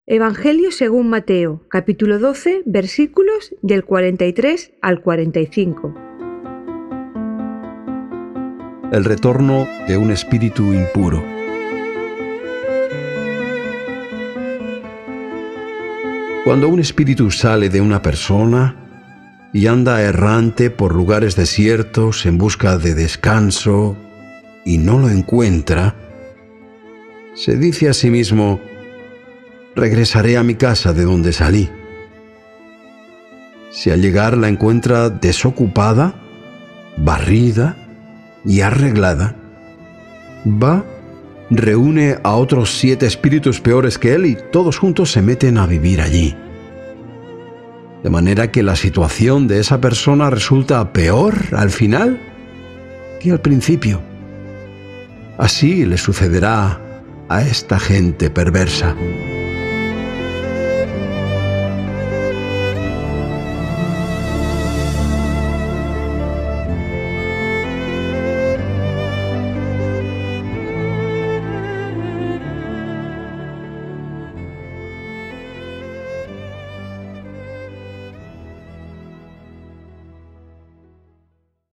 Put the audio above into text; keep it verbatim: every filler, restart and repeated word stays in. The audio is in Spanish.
Evangelio según Mateo, capítulo doce, versículos del cuarenta y tres al cuarenta y cinco. El retorno de un espíritu impuro. Cuando un espíritu sale de una persona y anda errante por lugares desiertos en busca de descanso y no lo encuentra, se dice a sí mismo: regresaré a mi casa de donde salí. Si al llegar la encuentra desocupada, barrida y arreglada, va, reúne a otros siete espíritus peores que él y todos juntos se meten a vivir allí. De manera que la situación de esa persona resulta peor al final que al principio. Así le sucederá a esta gente perversa.